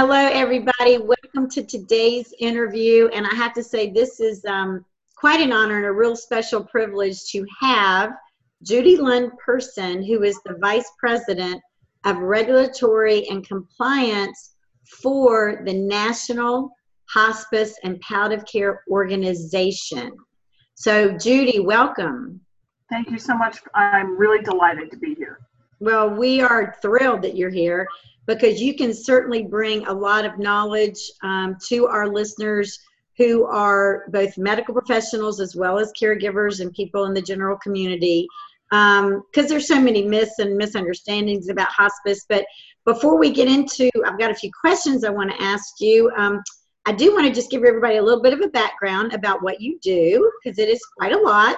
Hello, everybody. Welcome to today's interview. And I have to say, this is quite an honor and a real special privilege to have Judy Lund Person, who is the Vice President of Regulatory and Compliance for the National Hospice and Palliative Care Organization. So, Judy, welcome. Thank you so much. I'm really delighted to be here. Well, we are thrilled that you're here, because you can certainly bring a lot of knowledge to our listeners who are both medical professionals as well as caregivers and people in the general community, because there's so many myths and misunderstandings about hospice. But before we get into, I've got a few questions I want to ask you. I do want to just give everybody a little bit of a background about what you do, because it is quite a lot.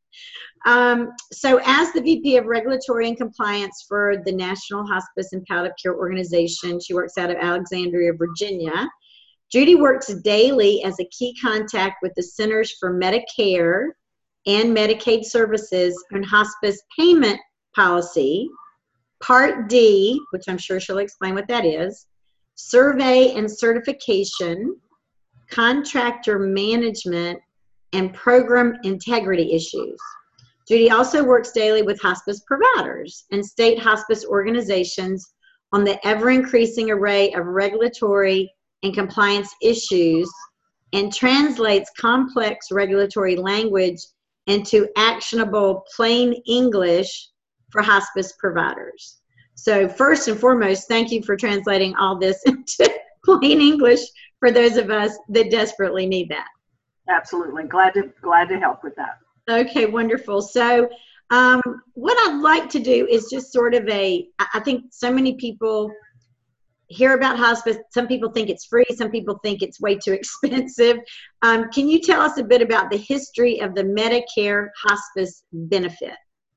So as the VP of Regulatory and Compliance for the National Hospice and Palliative Care Organization, she works out of Alexandria, Virginia. Judy works daily as a key contact with the Centers for Medicare and Medicaid Services on hospice payment policy, Part D, which I'm sure she'll explain what that is, survey and certification, contractor management, and program integrity issues. Judy also works daily with hospice providers and state hospice organizations on the ever-increasing array of regulatory and compliance issues, and translates complex regulatory language into actionable plain English for hospice providers. So first and foremost, thank you for translating all this into plain English for those of us that desperately need that. Absolutely. Glad to help with that. Okay, wonderful. So what I'd like to do is just sort of I think so many people hear about hospice. Some people think it's free. Some people think it's way too expensive. Can you tell us a bit about the history of the Medicare hospice benefit?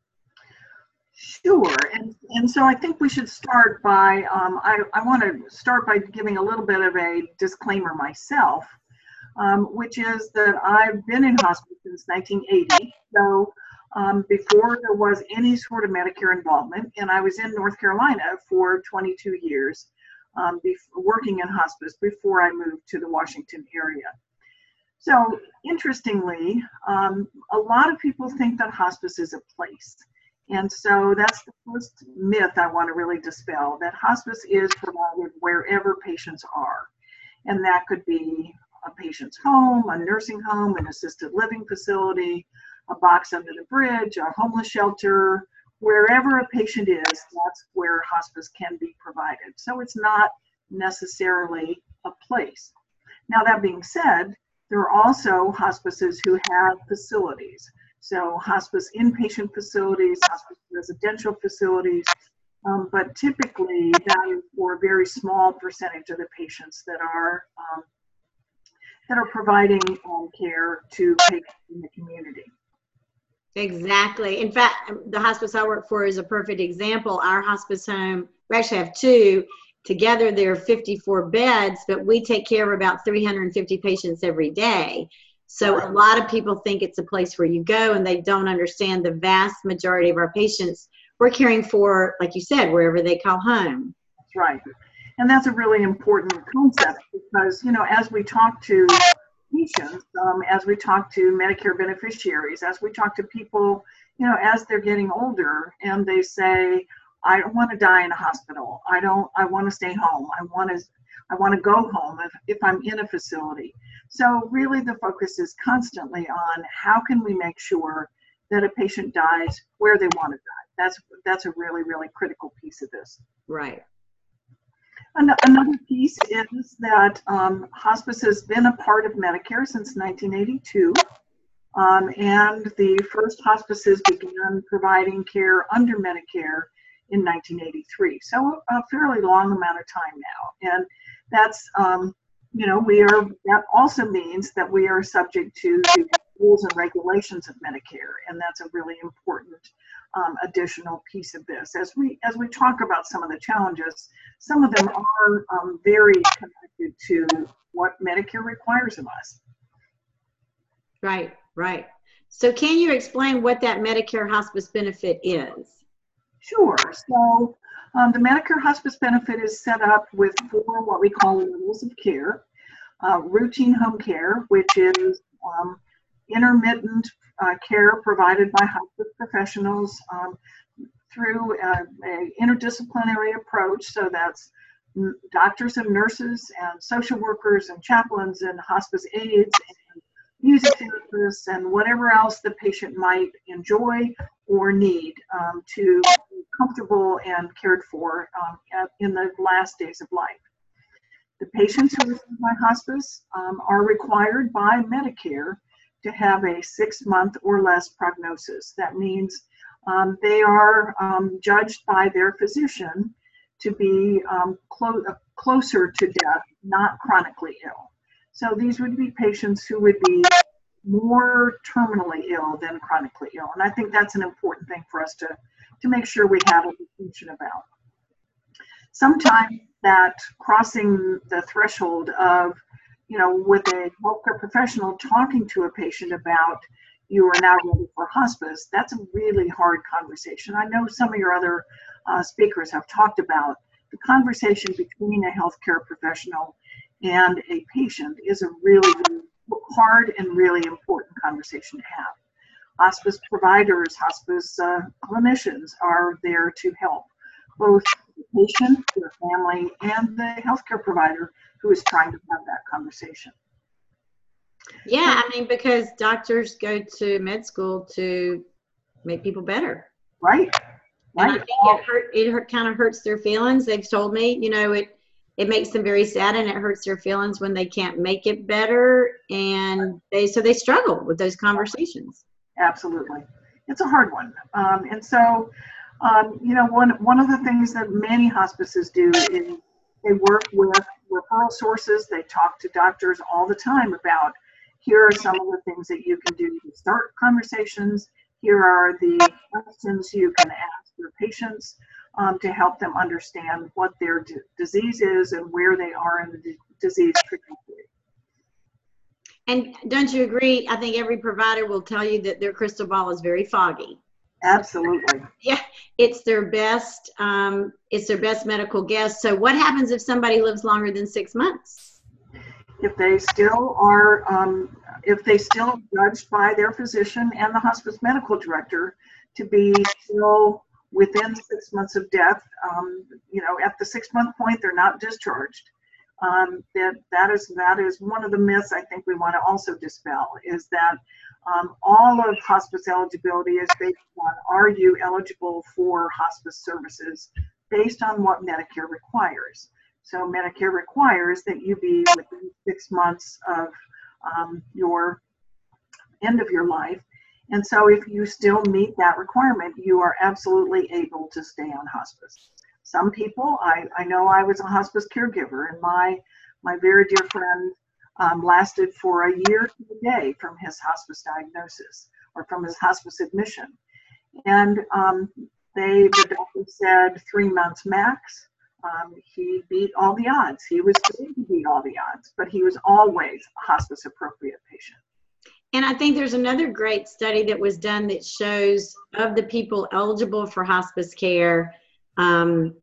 Sure. And so I think we should start by, I want to start by giving a little bit of a disclaimer myself. Which is that I've been in hospice since 1980, so before there was any sort of Medicare involvement, and I was in North Carolina for 22 years working in hospice before I moved to the Washington area. So interestingly, a lot of people think that hospice is a place, and so that's the first myth I want to really dispel, that hospice is provided wherever patients are, and that could be a patient's home, a nursing home, an assisted living facility, a box under the bridge, a homeless shelter, wherever a patient is, that's where hospice can be provided. So it's not necessarily a place. Now, that being said, there are also hospices who have facilities. So hospice inpatient facilities, hospice residential facilities, but typically that is for a very small percentage of the patients that are providing care to patients in the community. Exactly. In fact, the hospice I work for is a perfect example. Our hospice home, we actually have two. Together, there are 54 beds, but we take care of about 350 patients every day. So a lot of people think it's a place where you go, and they don't understand the vast majority of our patients we're caring for, like you said, wherever they call home. That's right. And that's a really important concept because, as we talk to patients, as we talk to Medicare beneficiaries, as we talk to people, as they're getting older and they say, I don't want to die in a hospital. I want to stay home. I want to go home if I'm in a facility. So really the focus is constantly on how can we make sure that a patient dies where they want to die. That's a really, really critical piece of this. Right. Another piece is that hospice has been a part of Medicare since 1982, and the first hospices began providing care under Medicare in 1983. So a fairly long amount of time now, and that's that also means that we are subject to the rules and regulations of Medicare, and that's a really important additional piece of this. As we talk about some of the challenges, some of them are very connected to what Medicare requires of us. Right, right. So can you explain what that Medicare hospice benefit is? Sure. So The Medicare hospice benefit is set up with 4 what we call levels of care. Routine home care, which is intermittent care provided by hospice professionals through an interdisciplinary approach. So that's doctors and nurses and social workers and chaplains and hospice aides and music therapists and whatever else the patient might enjoy or need to be comfortable and cared for in the last days of life. The patients who receive my hospice are required by Medicare to have a 6-month or less prognosis. That means they are judged by their physician to be closer to death, not chronically ill. So these would be patients who would be more terminally ill than chronically ill. And I think that's an important thing for us to make sure we have a distinction about. Sometimes that crossing the threshold of, with a healthcare professional talking to a patient about you are now ready for hospice, that's a really hard conversation. I know some of your other speakers have talked about the conversation between a healthcare professional and a patient is a really, really hard and really important conversation to have. Hospice providers, hospice clinicians are there to help both the patient, their family, and the healthcare provider who is trying to have that conversation. Yeah, I mean, because doctors go to med school to make people better. Right. And I think it kind of hurts their feelings. They've told me, it makes them very sad and it hurts their feelings when they can't make it better. And they struggle with those conversations. Absolutely. It's a hard one. And so, one of the things that many hospices do is they work with referral sources. They talk to doctors all the time about, here are some of the things that you can do to start conversations. Here are the questions you can ask your patients to help them understand what their disease is and where they are in the disease trajectory. And don't you agree? I think every provider will tell you that their crystal ball is very foggy. Absolutely. Yeah, it's their best medical guess. So what happens if somebody lives longer than 6 months? If they still are judged by their physician and the hospice medical director to be still within 6 months of death, at the 6-month point, they're not discharged. That is one of the myths I think we want to also dispel, is that all of hospice eligibility is based on, are you eligible for hospice services based on what Medicare requires. So Medicare requires that you be within 6 months of your end of your life. And so if you still meet that requirement, you are absolutely able to stay on hospice. Some people, I know I was a hospice caregiver, and my very dear friend lasted for a year to the day from his hospice diagnosis or from his hospice admission. And the doctor said 3 months max. He beat all the odds. He was going to beat all the odds, but he was always a hospice appropriate patient. And I think there's another great study that was done that shows of the people eligible for hospice care, on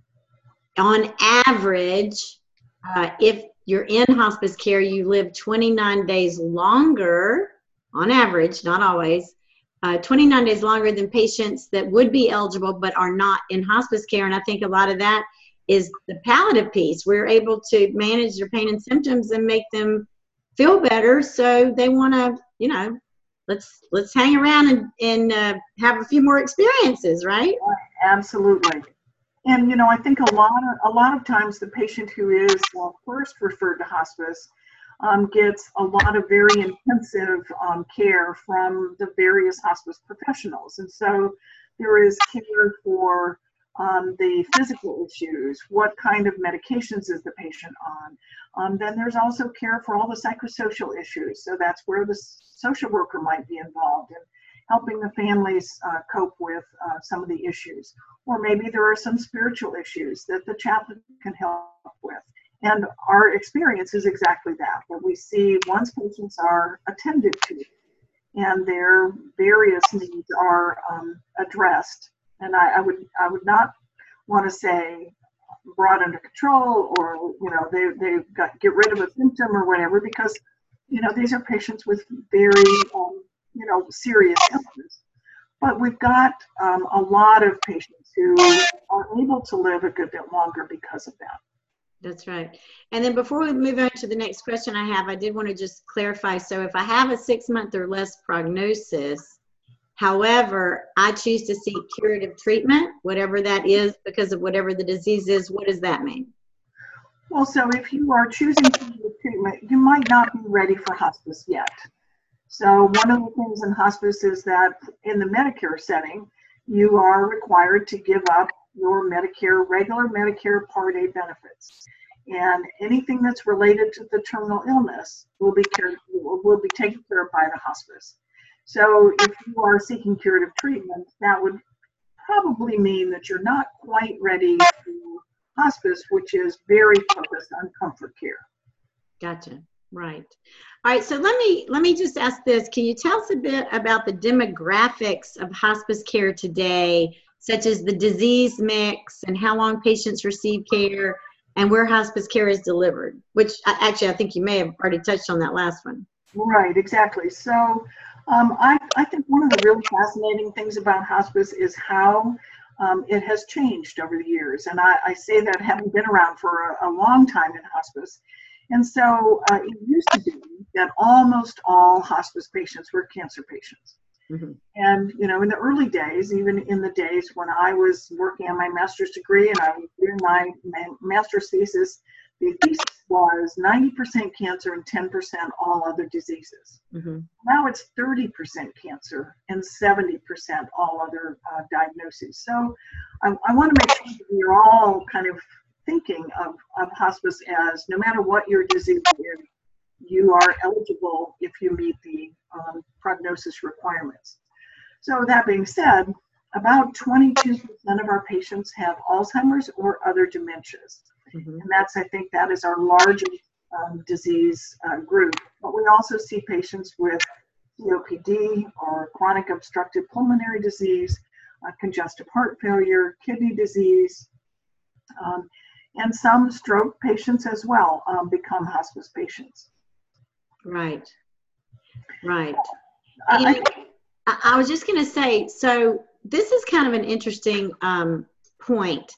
average, if you're in hospice care, you live 29 days longer, on average, not always, 29 days longer than patients that would be eligible but are not in hospice care. And I think a lot of that is the palliative piece. We're able to manage their pain and symptoms and make them feel better. So they want to, let's hang around and have a few more experiences, right? Absolutely. And I think a lot of times the patient who is first referred to hospice gets a lot of very intensive care from the various hospice professionals. And so there is care for the physical issues, what kind of medications is the patient on. Then there's also care for all the psychosocial issues. So that's where the social worker might be involved in helping the families cope with some of the issues. Or maybe there are some spiritual issues that the chaplain can help with. And our experience is exactly that we see once patients are attended to and their various needs are addressed. And I would not want to say brought under control, or they've got get rid of a symptom or whatever, because these are patients with very serious illness. But we've got a lot of patients who are able to live a good bit longer because of that. That's right. And then before we move on to the next question I did want to just clarify. So if I have a 6-month or less prognosis, however, I choose to seek curative treatment, whatever that is, because of whatever the disease is, what does that mean? Well, so if you are choosing curative treatment, you might not be ready for hospice yet. So one of the things in hospice is that in the Medicare setting, you are required to give up your regular Medicare Part A benefits. And anything that's related to the terminal illness will be taken care of by the hospice. So if you are seeking curative treatment, that would probably mean that you're not quite ready for hospice, which is very focused on comfort care. Gotcha. Right. All right. So let me just ask this. Can you tell us a bit about the demographics of hospice care today, such as the disease mix and how long patients receive care and where hospice care is delivered? Which actually, I think you may have already touched on that last one. Right. Exactly. So I think one of the really fascinating things about hospice is how it has changed over the years. And I say that having been around for a long time in hospice. And so it used to be that almost all hospice patients were cancer patients. Mm-hmm. And, in the early days, even in the days when I was working on my master's degree and I was doing my master's thesis, the thesis was 90% cancer and 10% all other diseases. Mm-hmm. Now it's 30% cancer and 70% all other diagnoses. So I want to make sure that we're all kind of thinking of hospice as no matter what your disease is, you are eligible if you meet the prognosis requirements. So that being said, about 22% of our patients have Alzheimer's or other dementias. Mm-hmm. And I think that is our largest disease group. But we also see patients with COPD or chronic obstructive pulmonary disease, congestive heart failure, kidney disease, and some stroke patients as well become hospice patients. Right. Right. I was just going to say, so this is kind of an interesting point.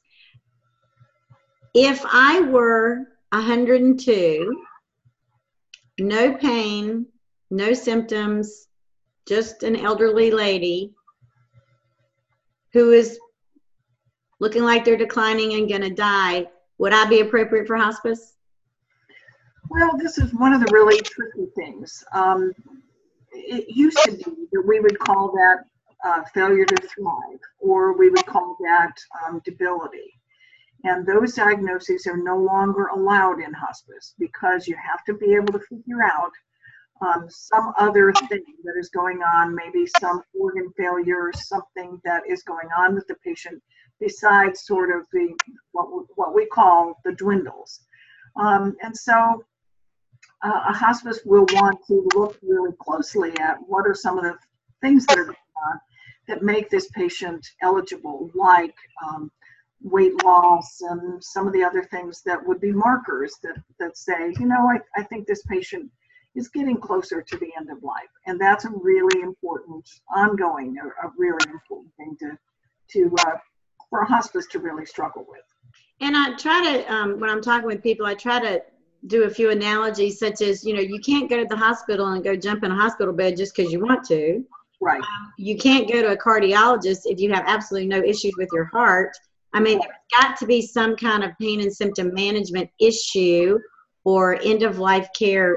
If I were 102, no pain, no symptoms, just an elderly lady who is looking like they're declining and going to die, would I be appropriate for hospice? Well, this is one of the really tricky things. It used to be that we would call that failure to thrive, or we would call that debility. And those diagnoses are no longer allowed in hospice because you have to be able to figure out some other thing that is going on, maybe some organ failure, something that is going on with the patient besides sort of what we call the dwindles. And so a hospice will want to look really closely at what are some of the things that are going on that make this patient eligible, like weight loss and some of the other things that would be markers that say, I think this patient is getting closer to the end of life. And that's a really important, ongoing, a really important thing for a hospice to really struggle with. And I try to, when I'm talking with people, I try to do a few analogies such as, you can't go to the hospital and go jump in a hospital bed just because you want to. Right. You can't go to a cardiologist if you have absolutely no issues with your heart. I mean, there's got to be some kind of pain and symptom management issue or end of life care,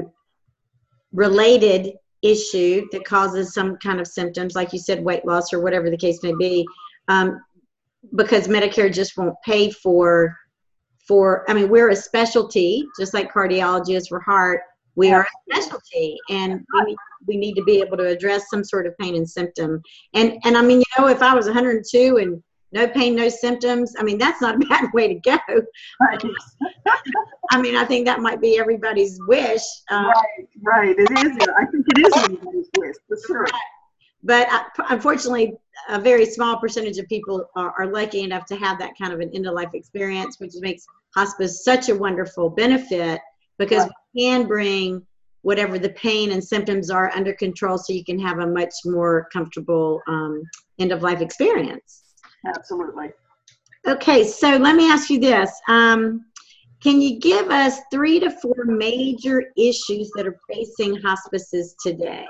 related issue that causes some kind of symptoms, like you said, weight loss or whatever the case may be, because Medicare just won't pay for, we're a specialty, just like cardiology is for heart. We are a specialty, and we need to be able to address some sort of pain and symptom. And I mean, if I was 102 and no pain, no symptoms, I mean, that's not a bad way to go. I mean, I think that might be everybody's wish. Right. It is. I think it is everybody's wish, for sure. but unfortunately, a very small percentage of people are lucky enough to have that kind of an end-of-life experience, which makes hospice such a wonderful benefit, because we can bring whatever the pain and symptoms are under control so you can have a much more comfortable end-of-life experience. Absolutely. Okay, so let me ask you this. Can you give us 3 to 4 major issues that are facing hospices today?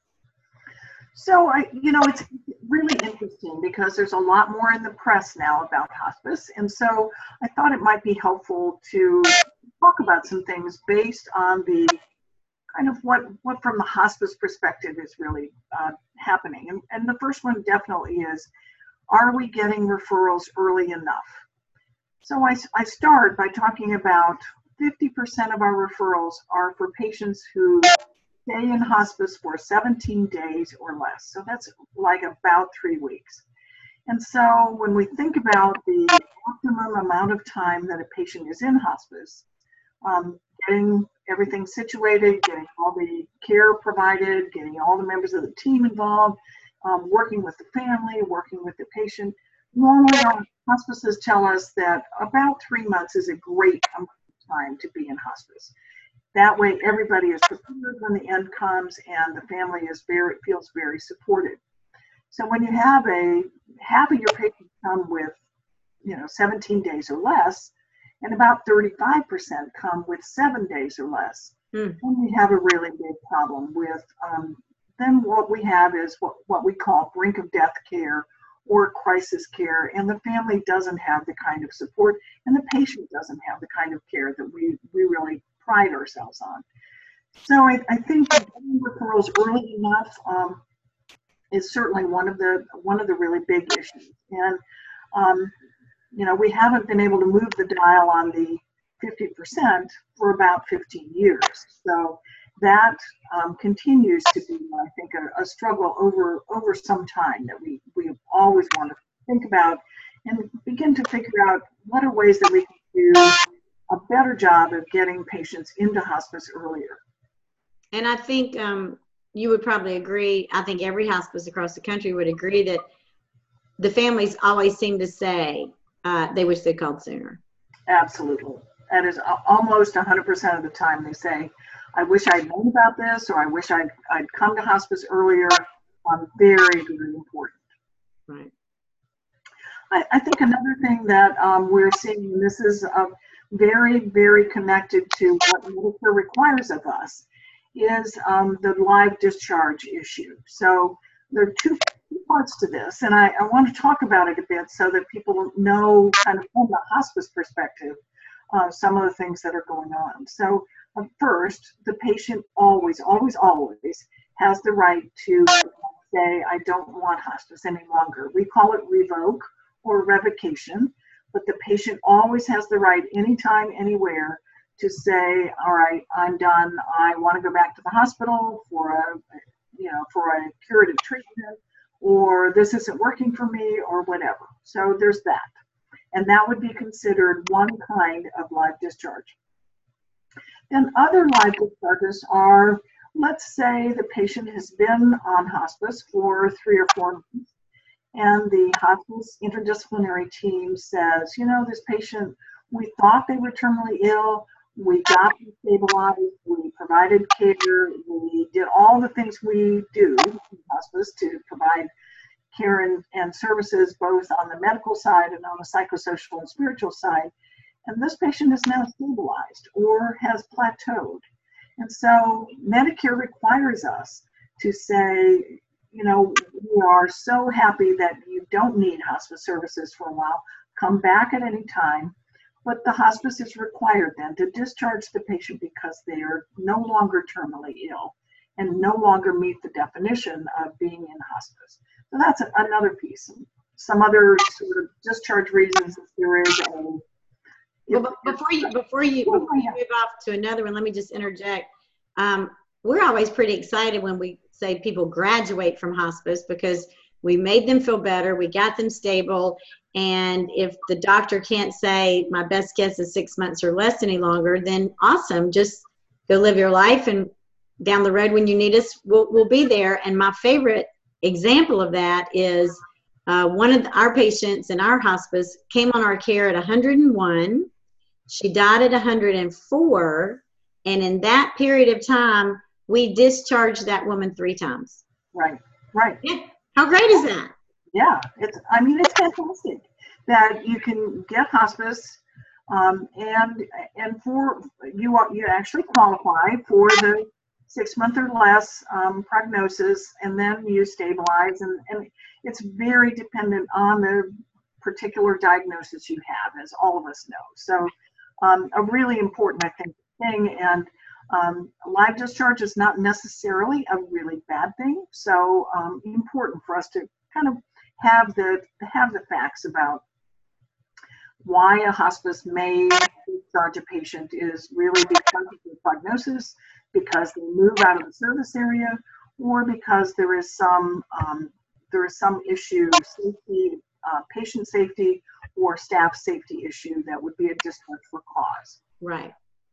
So, it's really interesting because there's a lot more in the press now about hospice. And so I thought it might be helpful to talk about some things based on the kind of what from the hospice perspective is really happening. And the first one definitely is, are we getting referrals early enough? So I start by talking about 50% of our referrals are for patients who stay in hospice for 17 days or less. So that's like about 3 weeks. And so when we think about the optimum amount of time that a patient is in hospice, getting everything situated, getting all the care provided, getting all the members of the team involved, working with the family, working with the patient. Normally, our hospices tell us that about 3 months is a great amount of time to be in hospice. That way, everybody is prepared when the end comes, and the family feels very supported. So when you have half of your patients come with, 17 days or less, and about 35% come with 7 days or less, then we have a really big problem with. Then what we have is what we call brink of death care or crisis care, and the family doesn't have the kind of support, and the patient doesn't have the kind of care that we really pride ourselves on. So I think getting referrals early enough is certainly one of the really big issues. And we haven't been able to move the dial on the 50% for about 15 years. So that continues to be, I think, a struggle over some time that we always want to think about and begin to figure out what are ways that we can do a better job of getting patients into hospice earlier. And I think you would probably agree, I think every hospice across the country would agree that the families always seem to say they wish they'd called sooner. Absolutely. That is almost 100% of the time they say, I wish I'd known about this, or I wish I'd come to hospice earlier. Very, very important. Right. I think another thing that we're seeing, and this is very, very connected to what Medicare requires of us, is the live discharge issue. So there are two parts to this, and I want to talk about it a bit so that people know kind of from the hospice perspective some of the things that are going on. So first, the patient always has the right to say, I don't want hospice any longer. We call it revoke or revocation, but the patient always has the right anytime, anywhere to say, all right, I'm done. I want to go back to the hospital for a curative treatment, or this isn't working for me, or whatever. So there's that. And that would be considered one kind of live discharge. Then other live discharges are, let's say the patient has been on hospice for 3 or 4 months, and the hospice interdisciplinary team says, this patient, we thought they were terminally ill, we got them stabilized, we provided care, we did all the things we do in hospice to provide care and services both on the medical side and on the psychosocial and spiritual side. And this patient is now stabilized or has plateaued. And so Medicare requires us to say, we are so happy that you don't need hospice services for a while. Come back at any time. But the hospice is required then to discharge the patient because they are no longer terminally ill and no longer meet the definition of being in hospice. So that's another piece. Some other sort of discharge reasons there is a. Well, before you move off to another one, let me just interject. We're always pretty excited when we say people graduate from hospice because we made them feel better, we got them stable, and if the doctor can't say my best guess is 6 months or less any longer, then awesome, just go live your life, and down the road when you need us, we'll be there. And my favorite example of that is one of our patients in our hospice came on our care at 101. She died at 104. And in that period of time, we discharged that woman 3 times. Right, right. Yeah. How great is that? Yeah, it's fantastic that you can get hospice, and for you actually qualify for the 6-month or less prognosis, and then you stabilize, and it's very dependent on the particular diagnosis you have, as all of us know. So a really important, I think, thing, and live discharge is not necessarily a really bad thing. So important for us to kind of have the facts about why a hospice may discharge a patient is really because of the prognosis, because they move out of the service area, or because there is some issue, safety, patient safety, or staff safety issue that would be a discharge for cause. Right.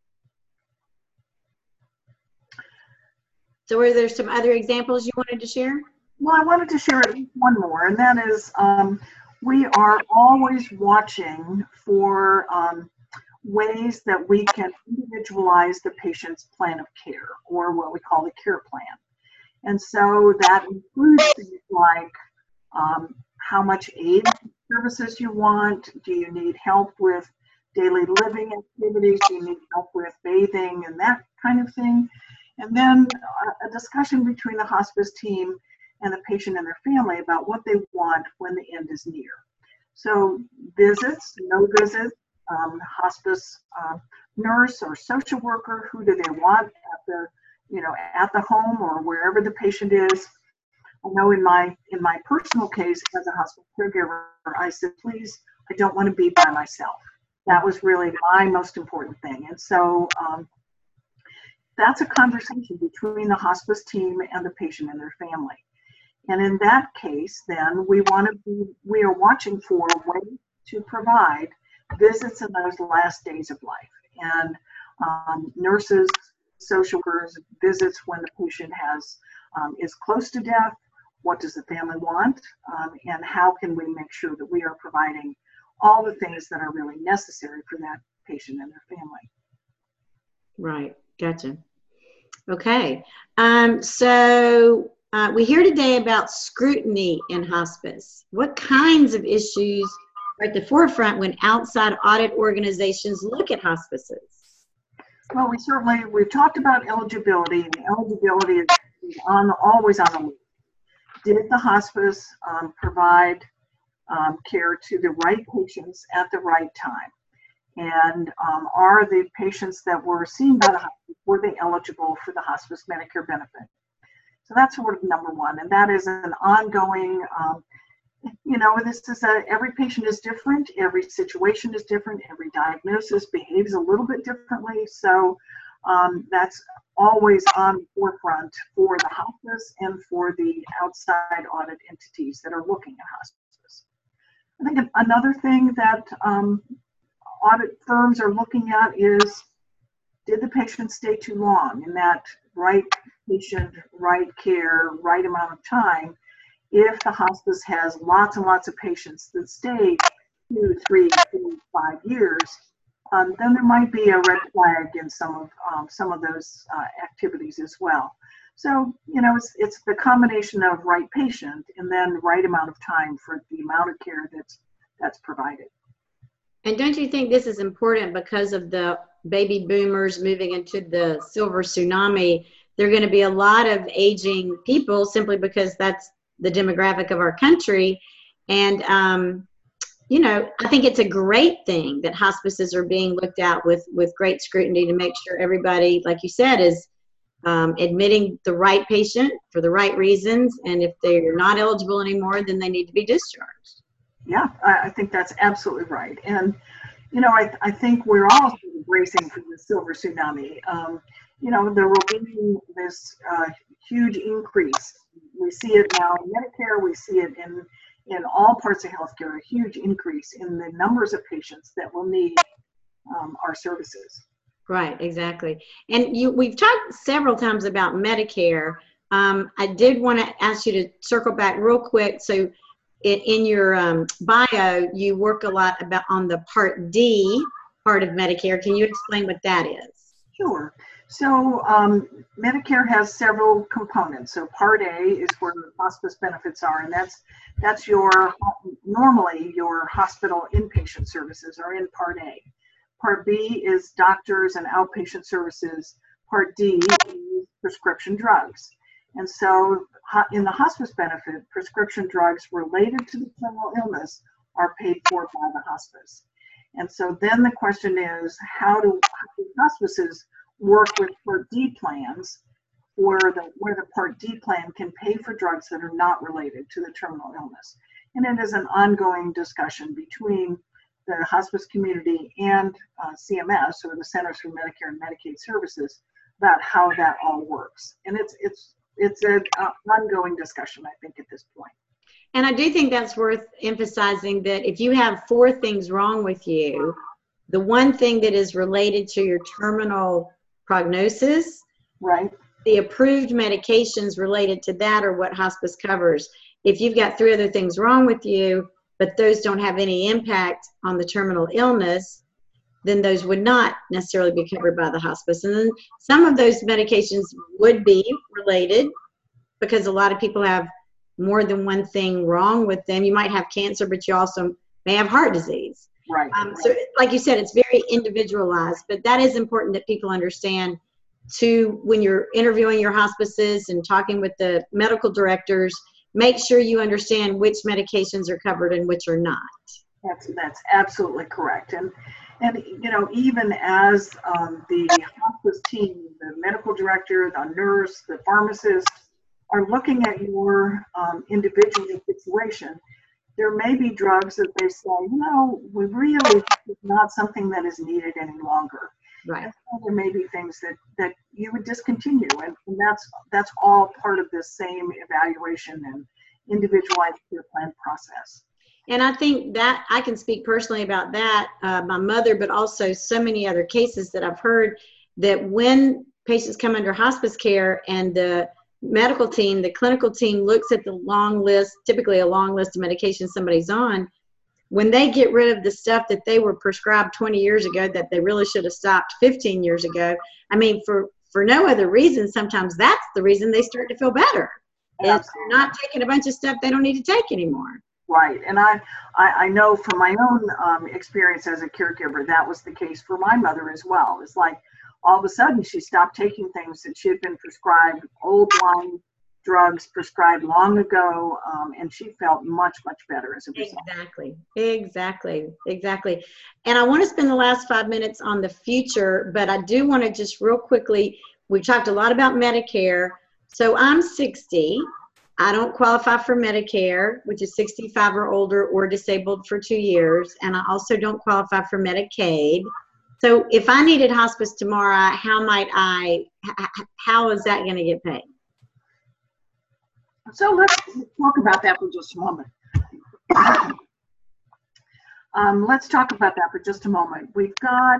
So were there some other examples you wanted to share? Well, I wanted to share at least one more, and that is we are always watching for ways that we can individualize the patient's plan of care, or what we call the care plan. And so that includes things like how much aid services you want. Do you need help with daily living activities? Do you need help with bathing and that kind of thing? And then a discussion between the hospice team and the patient and their family about what they want when the end is near. So visits, no visits, hospice nurse or social worker, who do they want at the home or wherever the patient is. I know in my personal case as a hospice caregiver, I said, please, I don't want to be by myself. That was really my most important thing. And so that's a conversation between the hospice team and the patient and their family. And in that case, then we are watching for ways to provide visits in those last days of life. And nurses, social workers, visits when the patient is close to death. What does the family want? And how can we make sure that we are providing all the things that are really necessary for that patient and their family? Right. Gotcha. Okay. So we hear today about scrutiny in hospice. What kinds of issues are at the forefront when outside audit organizations look at hospices? Well, we've talked about eligibility, and eligibility is always on the list. Did the hospice provide care to the right patients at the right time? And are the patients that were seen by the hospice, were they eligible for the hospice Medicare benefit? So that's sort of number one, and that is an ongoing, every patient is different, every situation is different, every diagnosis behaves a little bit differently, so that's always on the forefront for the hospice and for the outside audit entities that are looking at hospice. I think another thing that audit firms are looking at is, did the patient stay too long in that right patient, right care, right amount of time? If the hospice has lots and lots of patients that stay 2, 3, 4, 5 years, then there might be a red flag in some of those activities as well. So, it's the combination of right patient and then right amount of time for the amount of care that's provided. And don't you think this is important because of the baby boomers moving into the silver tsunami? There are going to be a lot of aging people simply because that's the demographic of our country. And, I think it's a great thing that hospices are being looked at with great scrutiny to make sure everybody, like you said, is admitting the right patient for the right reasons. And if they're not eligible anymore, then they need to be discharged. Yeah, I think that's absolutely right. And, I think we're all sort of bracing for the silver tsunami. There will be this huge increase. We see it now in Medicare, we see it in all parts of healthcare, a huge increase in the numbers of patients that will need our services. Right, exactly. And we've talked several times about Medicare, I did want to ask you to circle back real quick. So in your bio, you work a lot on the Part D part of Medicare. Can you explain what that is? Sure. So Medicare has several components. So Part A is where hospice benefits are, and that's normally your hospital inpatient services are in Part A. Part B is doctors and outpatient services. Part D is prescription drugs. And so in the hospice benefit, prescription drugs related to the terminal illness are paid for by the hospice. And so then the question is, how do hospices work with Part D plans where the Part D plan can pay for drugs that are not related to the terminal illness? And it is an ongoing discussion between the hospice community and CMS, or the Centers for Medicare and Medicaid Services, about how that all works. And it's an ongoing discussion, I think, at this point. And I do think that's worth emphasizing that if you have 4 things wrong with you, the one thing that is related to your terminal prognosis, right, the approved medications related to that are what hospice covers. If you've got 3 other things wrong with you, but those don't have any impact on the terminal illness, then those would not necessarily be covered by the hospice. And then some of those medications would be related because a lot of people have more than one thing wrong with them. You might have cancer, but you also may have heart disease. Right. So like you said, it's very individualized, but that is important that people understand too, when you're interviewing your hospices and talking with the medical directors, make sure you understand which medications are covered and which are not. That's absolutely correct. And you know, even as the hospice team, the medical director, the nurse, the pharmacist are looking at your individual situation, there may be drugs that they say, no, we really, it's not something that is needed any longer. Right. And so there may be things that you would discontinue, and that's all part of this same evaluation and individualized care plan process. And I think that I can speak personally about that, my mother, but also so many other cases that I've heard that when patients come under hospice care and the medical team, the clinical team looks at the long list, typically a long list of medications somebody's on, when they get rid of the stuff that they were prescribed 20 years ago that they really should have stopped 15 years ago, I mean, for no other reason, sometimes that's the reason they start to feel better. It's not taking a bunch of stuff they don't need to take anymore. Right, and I know from my own experience as a caregiver, that was the case for my mother as well. It's like all of a sudden she stopped taking things that she had been prescribed, old line drugs prescribed long ago, and she felt much, much better as a result. Exactly. And I want to spend the last 5 minutes on the future, but I do want to just real quickly, we've talked a lot about Medicare. So I'm 60. I don't qualify for Medicare, which is 65 or older or disabled for 2 years. And I also don't qualify for Medicaid. So if I needed hospice tomorrow, how is that going to get paid? So let's talk about that for just a moment. We've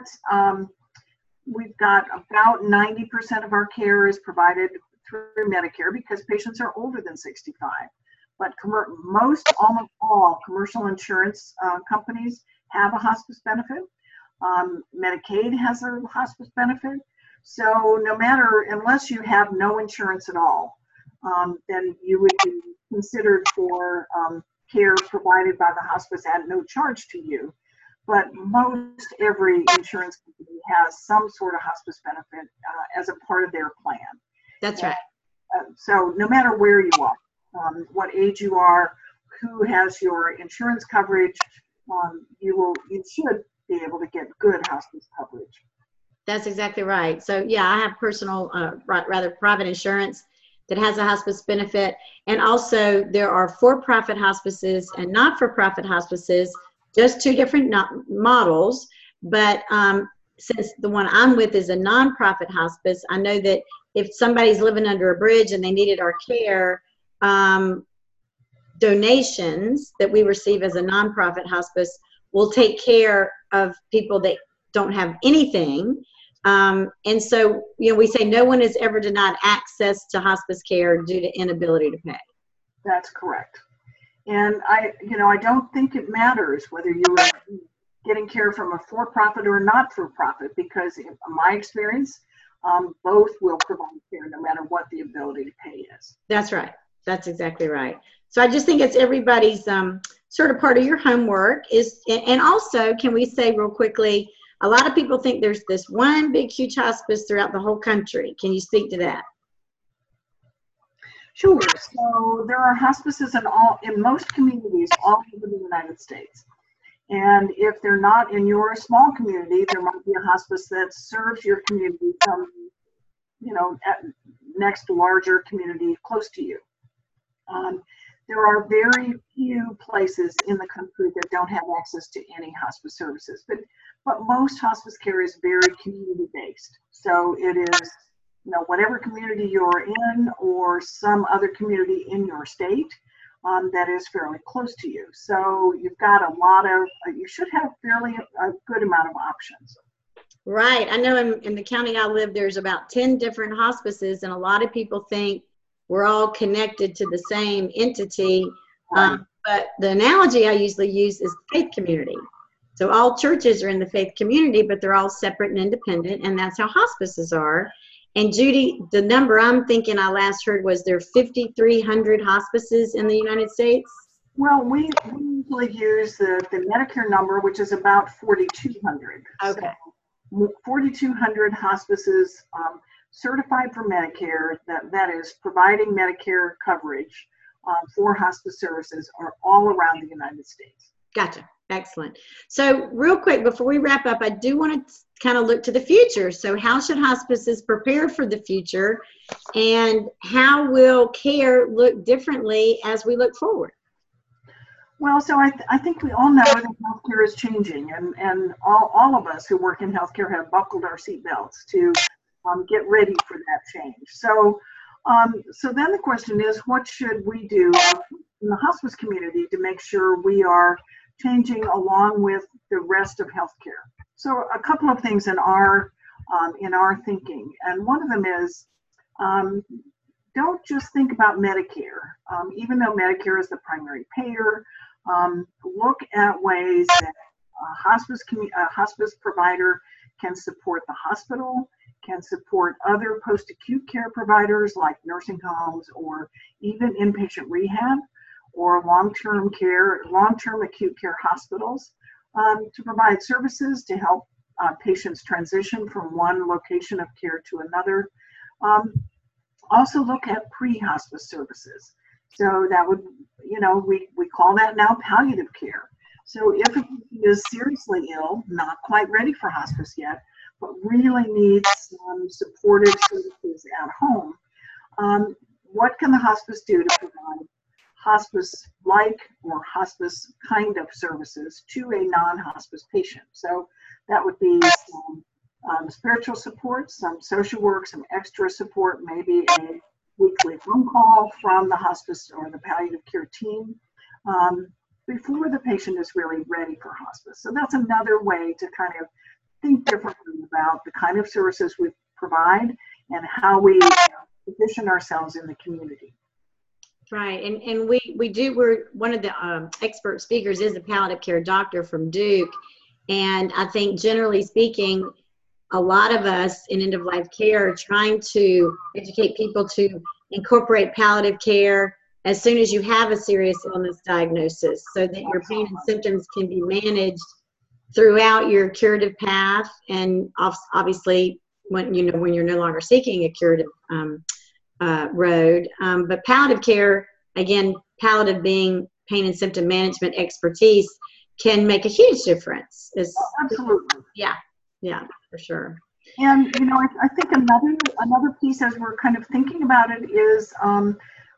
got about 90% of our care is provided through Medicare because patients are older than 65. But almost all commercial insurance companies have a hospice benefit. Medicaid has a hospice benefit. So unless you have no insurance at all, then you would be considered for care provided by the hospice at no charge to you. But most every insurance company has some sort of hospice benefit as a part of their plan. That's right. So no matter where you are, what age you are, who has your insurance coverage, you should be able to get good hospice coverage. That's exactly right. So yeah, I have personal, rather private insurance that has a hospice benefit. And also there are for-profit hospices and not-for-profit hospices, just 2 different models. But since the one I'm with is a nonprofit hospice, I know that if somebody's living under a bridge and they needed our care, donations that we receive as a nonprofit hospice will take care of people that don't have anything. And so, we say no one is ever denied access to hospice care due to inability to pay. That's correct. And I don't think it matters whether you are getting care from a for-profit or not for-profit, because in my experience, both will provide care no matter what the ability to pay is. That's right. That's exactly right. So I just think it's everybody's sort of part of your homework is, and also, can we say real quickly, a lot of people think there's this one big, huge hospice throughout the whole country. Can you speak to that? Sure. So there are hospices in most communities all over the United States. And if they're not in your small community, there might be a hospice that serves your community from, next larger community close to you. There are very few places in the country that don't have access to any hospice services, but most hospice care is very community-based. So it is, whatever community you're in or some other community in your state that is fairly close to you. So you've got you should have a good amount of options. Right. I know in the county I live, there's about 10 different hospices, and a lot of people think we're all connected to the same entity. But the analogy I usually use is faith community. So all churches are in the faith community, but they're all separate and independent, and that's how hospices are. And Judy, the number I'm thinking I last heard was there are 5,300 hospices in the United States? Well, we usually use the Medicare number, which is about 4,200. Okay. So 4,200 hospices certified for Medicare, that is providing Medicare coverage for hospice services, are all around the United States. Gotcha. Excellent. So real quick, before we wrap up, I do want to kind of look to the future. So how should hospices prepare for the future, and how will care look differently as we look forward? Well, so I think we all know that healthcare is changing, and all of us who work in healthcare have buckled our seatbelts to get ready for that change. So then the question is, what should we do in the hospice community to make sure we are changing along with the rest of healthcare? So a couple of things in our thinking, and one of them is don't just think about Medicare. Even though Medicare is the primary payer, look at ways that a hospice provider can support the hospital, can support other post-acute care providers like nursing homes or even inpatient rehab or long-term acute care hospitals to provide services to help patients transition from one location of care to another. Also look at pre-hospice services. So that would, we call that now palliative care. So if a person is seriously ill, not quite ready for hospice yet, but really needs some supportive services at home, what can the hospice do to provide hospice-like or hospice kind of services to a non-hospice patient? So that would be some spiritual support, some social work, some extra support, maybe a weekly phone call from the hospice or the palliative care team before the patient is really ready for hospice. So that's another way to kind of think differently about the kind of services we provide and how we position ourselves in the community. Right, and we're one of the expert speakers is a palliative care doctor from Duke, and I think generally speaking, a lot of us in end-of-life care are trying to educate people to incorporate palliative care as soon as you have a serious illness diagnosis, so that your pain and symptoms can be managed throughout your curative path, and obviously when you're no longer seeking a curative road. But palliative care, again, palliative being pain and symptom management expertise, can make a huge difference. Absolutely. Yeah, for sure. And I think another piece as we're kind of thinking about it is on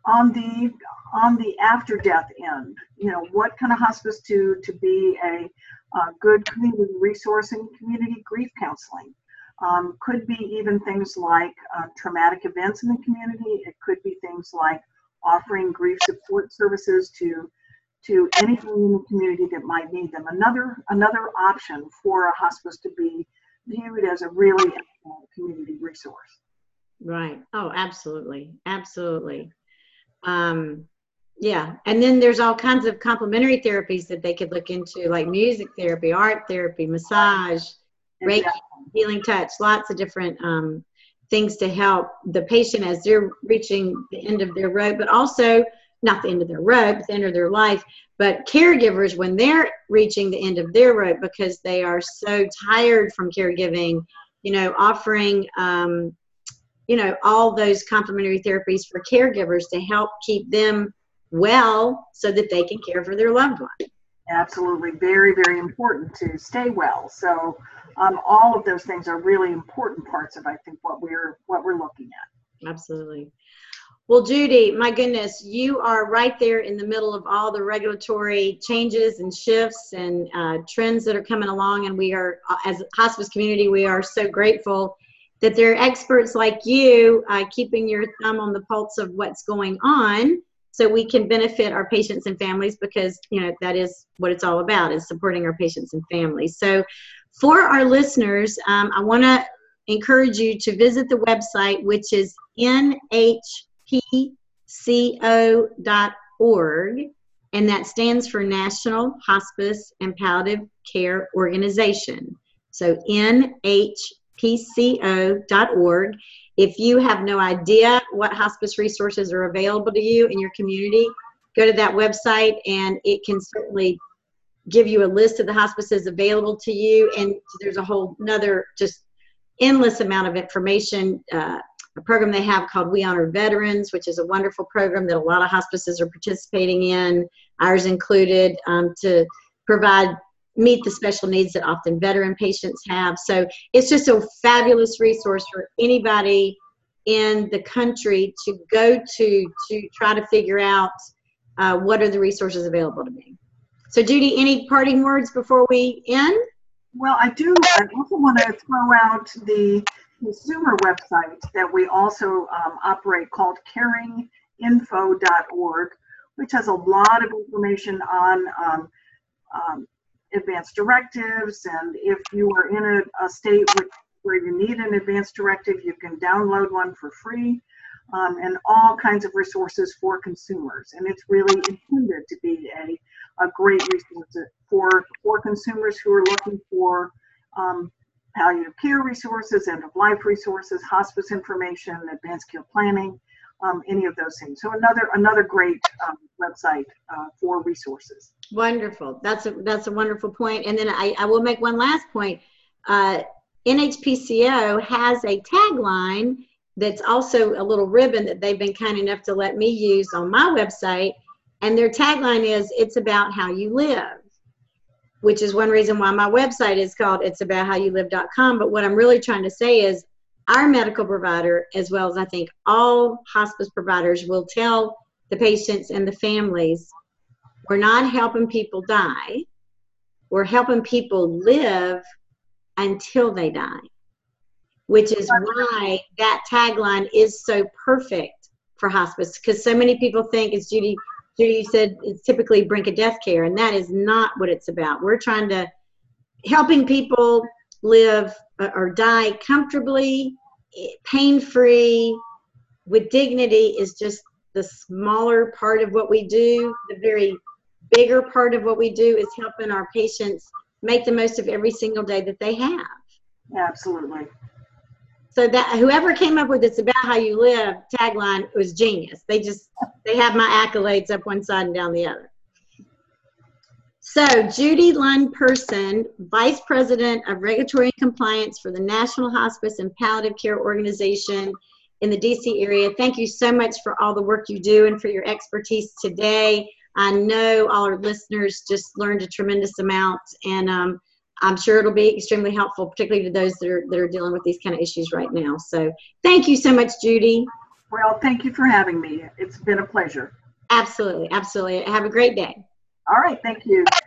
the after death end. What can a hospice do to be a good community resource and community grief counseling? Could be even things like traumatic events in the community. It could be things like offering grief support services to anyone in the community that might need them. Another option for a hospice to be viewed as a really community resource. Right. Oh, absolutely. Absolutely. Yeah. And then there's all kinds of complementary therapies that they could look into, like music therapy, art therapy, massage, Reiki, Exactly. healing touch, lots of different things to help the patient as they're reaching the end of their road, but also not the end of their road, but the end of their life, but caregivers when they're reaching the end of their road because they are so tired from caregiving, you know, offering, you know, all those complementary therapies for caregivers to help keep them well so that they can care for their loved one. Absolutely. Very, very important to stay well. So all of those things are really important parts of, I think, what we're looking at. Absolutely. Well, Judy, my goodness, you are right there in the middle of all the regulatory changes and shifts and trends that are coming along. And we are, as a hospice community, we are so grateful that there are experts like you keeping your thumb on the pulse of what's going on so we can benefit our patients and families, because, you know, that is what it's all about, is supporting our patients and families. So for our listeners, I want to encourage you to visit the website, which is nhpco.org, and that stands for National Hospice and Palliative Care Organization. So nhpco.org. If you have no idea what hospice resources are available to you in your community, go to that website and it can certainly give you a list of the hospices available to you. And there's a whole nother just endless amount of information. A program they have called We Honor Veterans, which is a wonderful program that a lot of hospices are participating in, ours included, to meet the special needs that often veteran patients have. So it's just a fabulous resource for anybody in the country to go to try to figure out what are the resources available to me. So Judy, any parting words before we end? Well, I also want to throw out the consumer website that we also operate called caringinfo.org, which has a lot of information on advanced directives, and if you are in a state where you need an advanced directive, you can download one for free, and all kinds of resources for consumers. And it's really intended to be a great resource for consumers who are looking for palliative care resources, end-of-life resources, hospice information, advanced care planning, any of those things. So another great website for resources. Wonderful. That's a wonderful point. And then I will make one last point. NHPCO has a tagline that's also a little ribbon that they've been kind enough to let me use on my website. And their tagline is, "It's about how you live," which is one reason why my website is called it'sabouthowyoulive.com. But what I'm really trying to say is our medical provider, as well as I think all hospice providers, will tell the patients and the families, we're not helping people die. We're helping people live until they die, which is why that tagline is so perfect for hospice, because so many people think, as Judy said, it's typically brink of death care, and that is not what it's about. We're trying to helping people live or die comfortably, pain-free, with dignity is just the smaller part of what we do. The very bigger part of what we do is helping our patients make the most of every single day that they have. Absolutely. So that whoever came up with "It's About How You Live" tagline was genius. They have my accolades up one side and down the other. So Judy Lund-Person, Vice President of Regulatory and Compliance for the National Hospice and Palliative Care Organization in the DC area. Thank you so much for all the work you do and for your expertise today. I know all our listeners just learned a tremendous amount, and I'm sure it'll be extremely helpful, particularly to those that are dealing with these kind of issues right now. So thank you so much, Judy. Well, thank you for having me. It's been a pleasure. Absolutely, absolutely. Have a great day. All right, thank you.